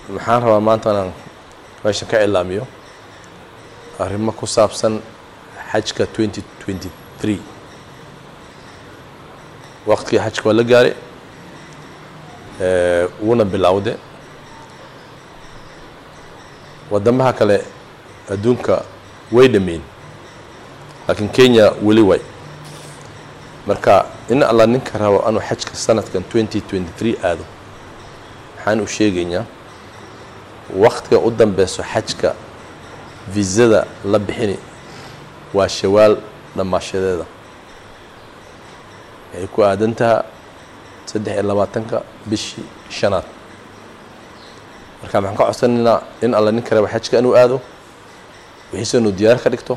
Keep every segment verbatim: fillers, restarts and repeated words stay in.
waxaan rabaa maanta inaan meesha ka ilaamiyo arrimo ku saabsan xajka twenty twenty-three waqtigii xajka waa la gaaray ee uuna bilowday wadamaha kale adduunka way dhameeyeen laakiin Kenya wali way marka in alla ninka rabo anu xajka sanadkan twenty twenty-three aado waxaan u sheegaynaa waqtiga u dambeeyo xajka viisada la bixini waa shawaal dhamaashadeeda ay ku aadantaa saddex iyo labaatanka bishii shanaad marka maxaan ka codsanaynaa in alla ninka rabo xajka inuu aado wixii inuu diyaar ka dhigto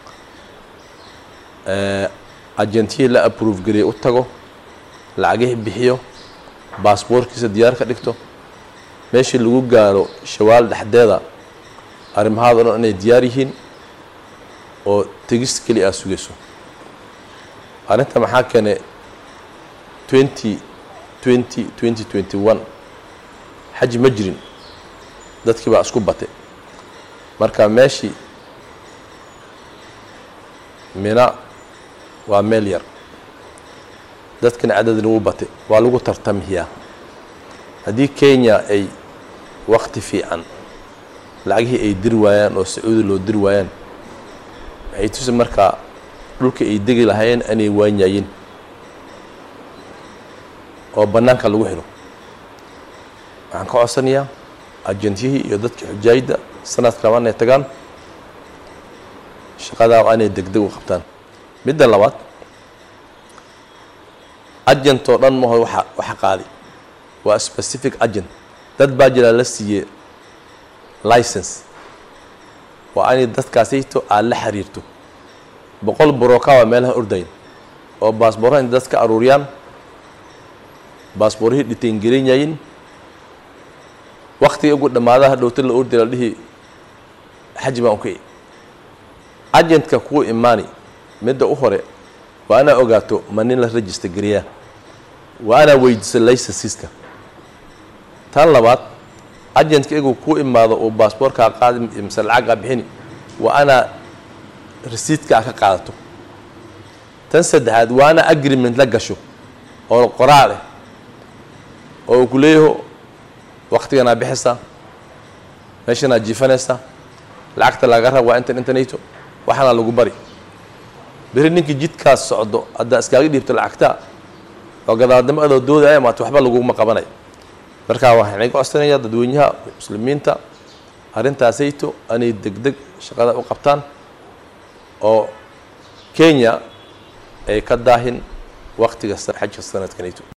ee agentii la approve garay u tago lacagaha bixiyo baasaboorkiisa diyaar ka dhigto meeshii lagu gaaro shawaal dhaxdeeda arrimahaada oo inay diyaar yihiin oo tigis kali ah sugayso arinta maxaa keenay twenty twenty twenty twenty-one xaj ma jirin dadkii baa isku batay marka meeshii mina waa meel yar dadkana cadadna uu batay waa lagu tartamiyaa haddii Kenya ay waqti fiican lacagii ay dir waayaan oo Sacuudi loo dir waayaan ay tusay marka dhulka ay degi lahaayeen anay waanyayeen oo banaanka lagu xiro waxaan ka codsanayaa agentii iyo dadka xujaayda sanadka labaad ay tagaan shaqada aanay degdeg u qabtaan midda labaad agent oo dhan ma waxa waxa qaadi waa specific agent dad baa jira la siiyay license waa ani dadkaasayto aan la xiriirto boqol broka waa meelaha ordayn oo baasaboorada dadka aruuriyaan baasaboorihii dhiteen gareeyeen waqti ugu dhamaadaha dhowta la orday la dhihi xaj baan ku agentka ku imaani midda u hore waa ana ogaato manin la register gareeya waa ana weydiisay license-ka tan labaad agentka igu ku imaado oo baasaboorka qaadi imsa lacag bixini waa ana receipt-ka ka qaadato tan saddexaad waa ana agreement la gasho oo qoraal ah oo ku leeyahay waqtigan aad bixisa meeshana jifanaysa lacagta laga rabo waa inta interneto waxana lagu bari bari ninka jidkaas socdo hadda iskaaga dhiibto lacagta oo gadaadamada doodaya ma waxba lagu ma qabanay marka waxaan iga codsanayaa dadweynaha muslimiinta arintaasayto anay degdeg shaqada u qabtaan oo Kenya ay ka daahin waqtiga xajka sanadkan